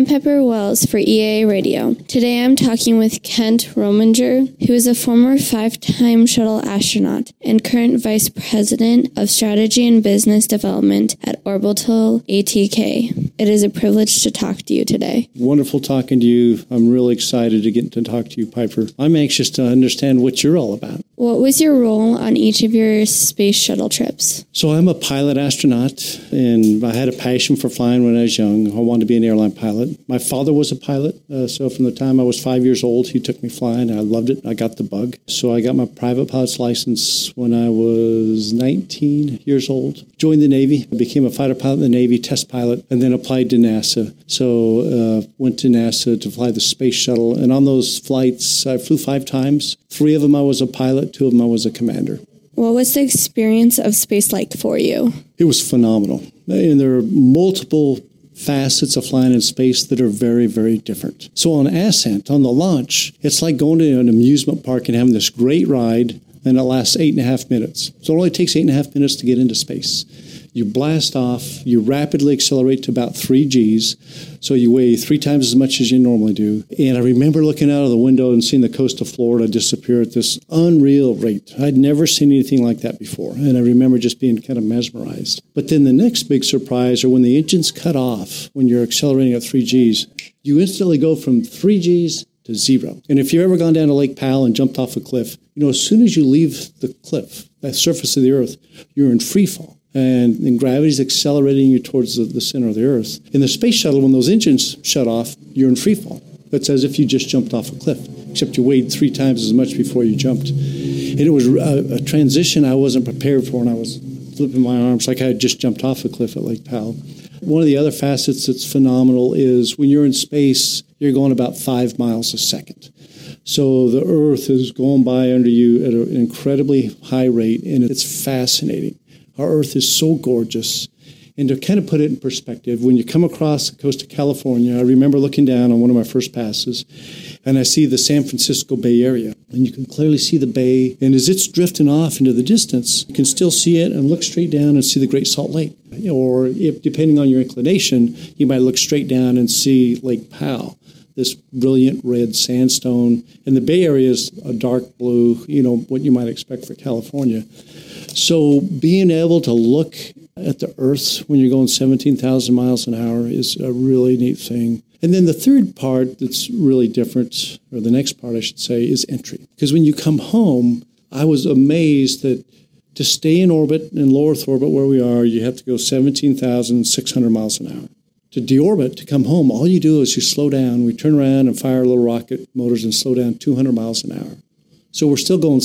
I'm Pepper Wells for EAA Radio. Today I'm talking with Kent Rominger, who is a former 5-time shuttle astronaut and current Vice President of Strategy and Business Development at Orbital ATK. It is a privilege to talk to you today. Wonderful talking to you. I'm really excited to get to talk to you, Piper. I'm anxious to understand what you're all about. What was your role on each of your space shuttle trips? So I'm a pilot astronaut, and I had a passion for flying when I was young. I wanted to be an airline pilot. My father was a pilot, so from the time I was 5 years old, he took me flying. I loved it. I got the bug. So I got my private pilot's license when I was 19 years old. Joined the Navy, became a fighter pilot in the Navy, test pilot, and then applied to NASA. So went to NASA to fly the space shuttle, and on those flights, I flew 5 times. 3 of them I was a pilot, 2 of them I was a commander. What was the experience of space like for you? It was phenomenal. And there are multiple facets of flying in space that are very, very different. So on ascent, on the launch, it's like going to an amusement park and having this great ride, and it lasts 8.5 minutes. So it only takes 8.5 minutes to get into space. You blast off, you rapidly accelerate to about 3 Gs, so you weigh 3 times as much as you normally do. And I remember looking out of the window and seeing the coast of Florida disappear at this unreal rate. I'd never seen anything like that before, and I remember just being kind of mesmerized. But then the next big surprise are when the engines cut off, when you're accelerating at 3 Gs, you instantly go from 3 Gs to 0. And if you've ever gone down to Lake Powell and jumped off a cliff, as soon as you leave the cliff, the surface of the earth, you're in free fall. And gravity's accelerating you towards the center of the Earth. In the space shuttle, when those engines shut off, you're in free fall. It's as if you just jumped off a cliff, except you weighed 3 times as much before you jumped. And it was a transition I wasn't prepared for, and I was flipping my arms like I had just jumped off a cliff at Lake Powell. One of the other facets that's phenomenal is when you're in space, you're going about 5 miles a second. So the Earth is going by under you at an incredibly high rate, and it's fascinating. Our Earth is so gorgeous. And to kind of put it in perspective, when you come across the coast of California, I remember looking down on one of my first passes, and I see the San Francisco Bay Area. And you can clearly see the bay. And as it's drifting off into the distance, you can still see it and look straight down and see the Great Salt Lake. Or if, depending on your inclination, you might look straight down and see Lake Powell, this brilliant red sandstone. And the Bay Area is a dark blue, what you might expect for California. So being able to look at the Earth when you're going 17,000 miles an hour is a really neat thing. And then the third part that's really different, or the next part I should say, is entry. Because when you come home, I was amazed that to stay in orbit, in low Earth orbit where we are, you have to go 17,600 miles an hour. To deorbit, to come home, all you do is you slow down. We turn around and fire little rocket motors and slow down 200 miles an hour. So we're still going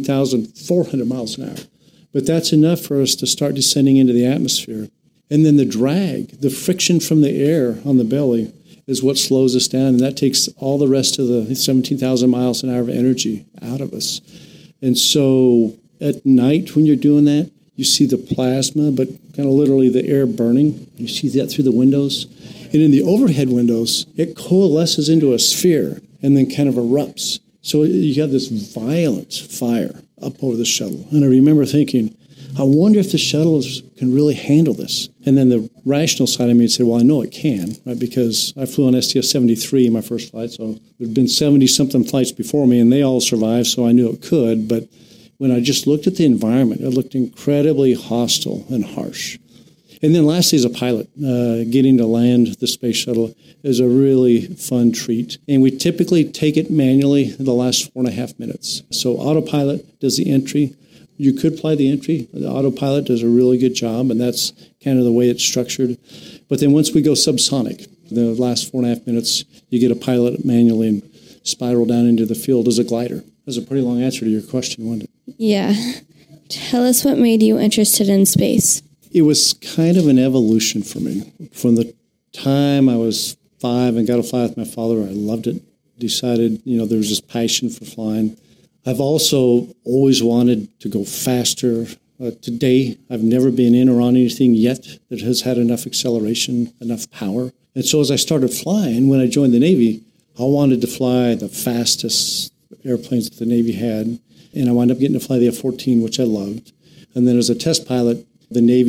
17,400 miles an hour. But that's enough for us to start descending into the atmosphere. And then the drag, the friction from the air on the belly is what slows us down. And that takes all the rest of the 17,000 miles an hour of energy out of us. And so at night when you're doing that, you see the plasma, but kind of literally the air burning. You see that through the windows. And in the overhead windows, it coalesces into a sphere and then kind of erupts. So you have this violent fire up over the shuttle. And I remember thinking, I wonder if the shuttles can really handle this. And then the rational side of me said, well, I know it can, right? Because I flew on STS-73 in my first flight, so there'd been 70-something flights before me, and they all survived, so I knew it could. But when I just looked at the environment, it looked incredibly hostile and harsh. And then lastly, as a pilot, getting to land the space shuttle is a really fun treat. And we typically take it manually in the last 4.5 minutes. So autopilot does the entry. You could fly the entry. The autopilot does a really good job, and that's kind of the way it's structured. But then once we go subsonic, the last 4.5 minutes, you get a pilot manually and spiral down into the field as a glider. That was a pretty long answer to your question, wasn't it? Yeah. Tell us what made you interested in space. It was kind of an evolution for me. From the time I was 5 and got to fly with my father, I loved it. Decided, there was this passion for flying. I've also always wanted to go faster. Today, I've never been in or on anything yet that has had enough acceleration, enough power. And so as I started flying, when I joined the Navy, I wanted to fly the fastest airplanes that the Navy had. And I wound up getting to fly the F-14, which I loved. And then as a test pilot, the Navy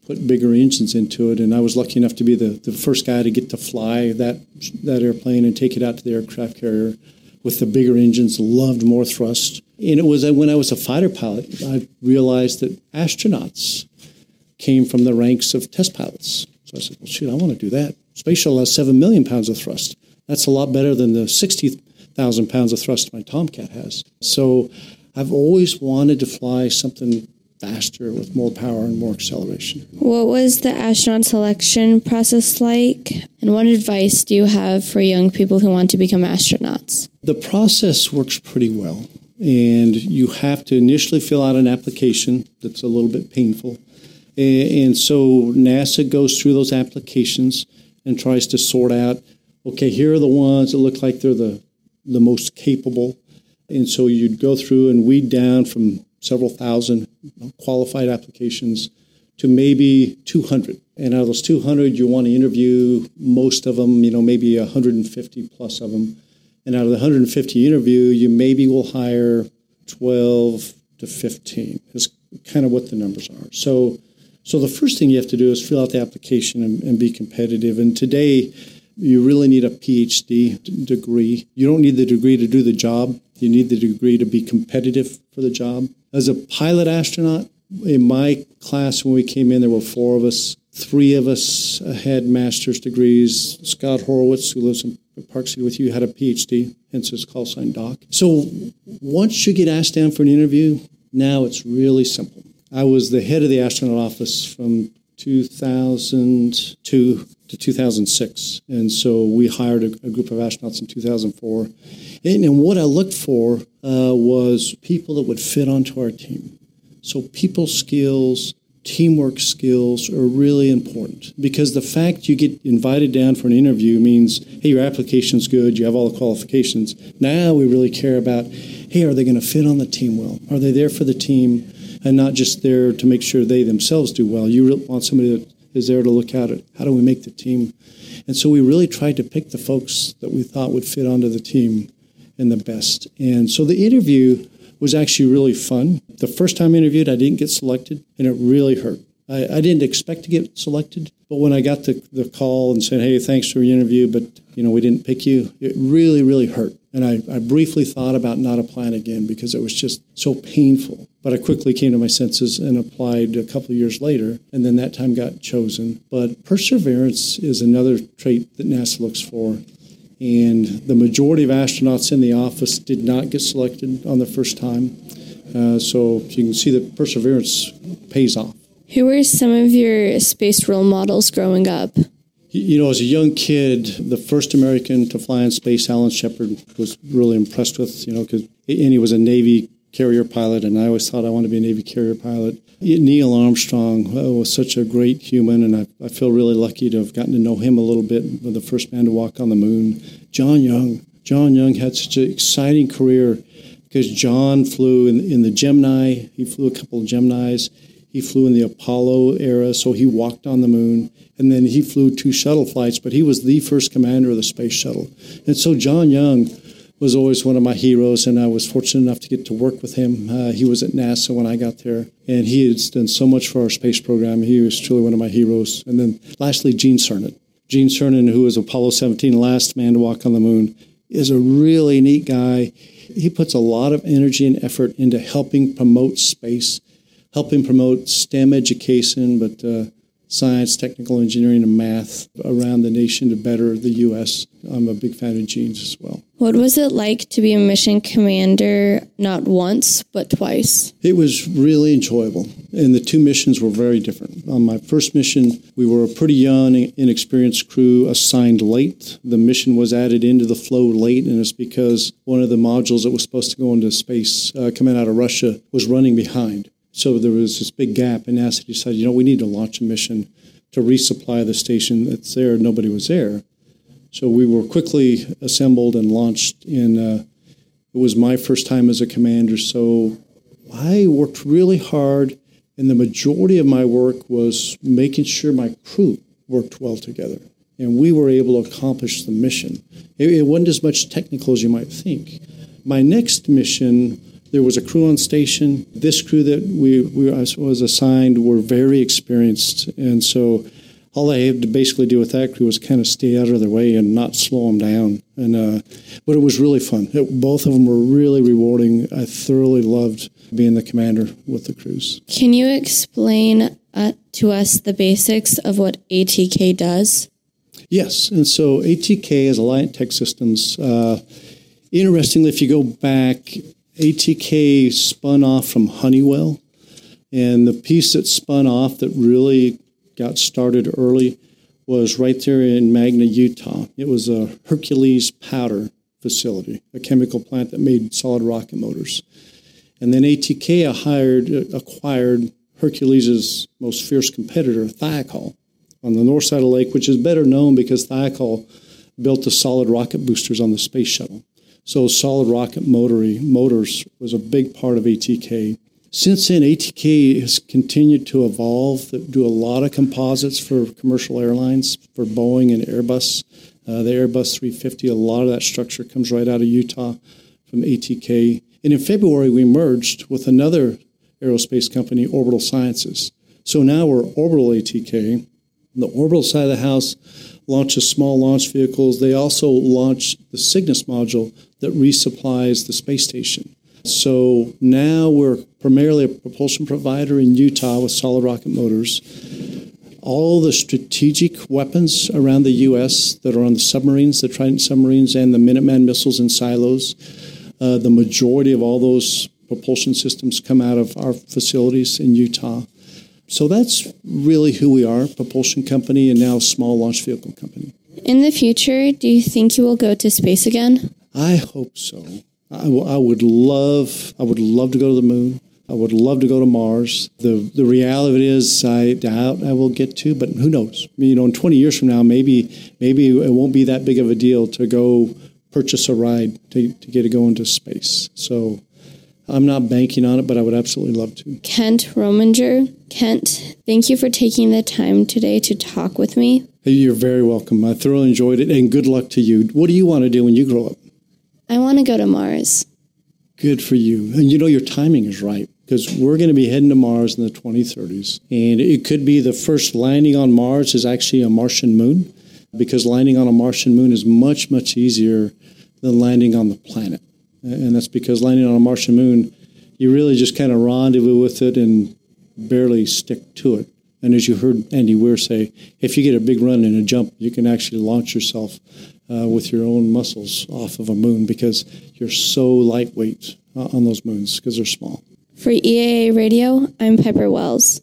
put bigger engines into it. And I was lucky enough to be the first guy to get to fly that airplane and take it out to the aircraft carrier with the bigger engines, loved more thrust. And it was when I was a fighter pilot, I realized that astronauts came from the ranks of test pilots. So I said, well, shoot, I want to do that. Space Shuttle has 7 million pounds of thrust. That's a lot better than the 60,000 pounds of thrust my Tomcat has. So I've always wanted to fly something faster with more power and more acceleration. What was the astronaut selection process like? And what advice do you have for young people who want to become astronauts? The process works pretty well. And you have to initially fill out an application that's a little bit painful. And so NASA goes through those applications and tries to sort out, okay, here are the ones that look like they're the most capable. And so you'd go through and weed down from several thousand qualified applications to maybe 200. And out of those 200, you want to interview most of them, maybe 150 plus of them. And out of the 150 interview, you maybe will hire 12 to 15 is kind of what the numbers are. So the first thing you have to do is fill out the application and be competitive. And today, you really need a PhD degree. You don't need the degree to do the job. You need the degree to be competitive for the job. As a pilot astronaut, in my class when we came in, there were 4 of us. 3 of us had master's degrees. Scott Horowitz, who lives in Park City with you, had a PhD, hence his call sign Doc. So once you get asked down for an interview, now it's really simple. I was the head of the astronaut office from 2002 to 2006. And so we hired a group of astronauts in 2004. And what I looked for was people that would fit onto our team. So people skills, teamwork skills are really important, because the fact you get invited down for an interview means, hey, your application's good, you have all the qualifications. Now we really care about, hey, are they going to fit on the team well? Are they there for the team and not just there to make sure they themselves do well? You really want somebody that is there to look at it. How do we make the team? And so we really tried to pick the folks that we thought would fit onto the team and the best. And so the interview was actually really fun. The first time I interviewed, I didn't get selected, and it really hurt. I didn't expect to get selected, but when I got the call and said, hey, thanks for your interview, but we didn't pick you, it really, really hurt. And I briefly thought about not applying again because it was just so painful. But I quickly came to my senses and applied a couple of years later, and then that time got chosen. But perseverance is another trait that NASA looks for. And the majority of astronauts in the office did not get selected on the first time. So you can see that perseverance pays off. Who were some of your space role models growing up? As a young kid, the first American to fly in space, Alan Shepard, was really impressed with, and he was a Navy carrier pilot, and I always thought I wanted to be a Navy carrier pilot. Neil Armstrong was such a great human, and I feel really lucky to have gotten to know him a little bit, the first man to walk on the moon. John Young had such an exciting career because John flew in the Gemini. He flew a couple of Geminis. He flew in the Apollo era, so he walked on the moon. And then he flew 2 shuttle flights, but he was the first commander of the space shuttle. And so John Young was always one of my heroes, and I was fortunate enough to get to work with him. He was at NASA when I got there, and he has done so much for our space program. He was truly one of my heroes. And then lastly, Gene Cernan, who was Apollo 17, last man to walk on the moon, is a really neat guy. He puts a lot of energy and effort into helping promote space, helping promote STEM education, but science, technical engineering, and math around the nation to better the U.S. I'm a big fan of Gene's as well. What was it like to be a mission commander, not once, but twice? It was really enjoyable, and the 2 missions were very different. On my first mission, we were a pretty young, inexperienced crew assigned late. The mission was added into the flow late, and it's because one of the modules that was supposed to go into space coming out of Russia was running behind. So there was this big gap, and NASA decided, we need to launch a mission to resupply the station that's there. Nobody was there. So we were quickly assembled and launched, and it was my first time as a commander. So I worked really hard, and the majority of my work was making sure my crew worked well together. And we were able to accomplish the mission. It wasn't as much technical as you might think. My next mission There was a crew on station. This crew that I was assigned were very experienced, and so all I had to basically do with that crew was kind of stay out of their way and not slow them down. But it was really fun. Both of them were really rewarding. I thoroughly loved being the commander with the crews. Can you explain to us the basics of what ATK does? Yes, and so ATK is Alliant Tech Systems. Interestingly, if you go back, ATK spun off from Honeywell, and the piece that spun off that really got started early was right there in Magna, Utah. It was a Hercules powder facility, a chemical plant that made solid rocket motors. And then ATK acquired Hercules' most fierce competitor, Thiokol, on the north side of the lake, which is better known because Thiokol built the solid rocket boosters on the space shuttle. So solid rocket motors was a big part of ATK. Since then, ATK has continued to evolve, do a lot of composites for commercial airlines, for Boeing and Airbus. The Airbus 350, a lot of that structure comes right out of Utah from ATK. And in February, we merged with another aerospace company, Orbital Sciences. So now we're Orbital ATK. The orbital side of the house launches small launch vehicles. They also launch the Cygnus module that resupplies the space station. So now we're primarily a propulsion provider in Utah with solid rocket motors. All the strategic weapons around the U.S. that are on the submarines, the Trident submarines and the Minuteman missiles and silos, the majority of all those propulsion systems come out of our facilities in Utah. So that's really who we are, propulsion company and now small launch vehicle company. In the future, do you think you will go to space again? I hope so. I would love to go to the moon. I would love to go to Mars. The reality is I doubt I will get to, but who knows? In 20 years from now, maybe it won't be that big of a deal to go purchase a ride to get to go into space. So I'm not banking on it, but I would absolutely love to. Kent Rominger. Kent, thank you for taking the time today to talk with me. You're very welcome. I thoroughly enjoyed it, and good luck to you. What do you want to do when you grow up? I want to go to Mars. Good for you. And your timing is right, because we're going to be heading to Mars in the 2030s. And it could be the first landing on Mars is actually a Martian moon, because landing on a Martian moon is much, much easier than landing on the planet. And that's because landing on a Martian moon, you really just kind of rendezvous with it and barely stick to it. And as you heard Andy Weir say, if you get a big run and a jump, you can actually launch yourself with your own muscles off of a moon because you're so lightweight on those moons because they're small. For EAA Radio, I'm Piper Wells.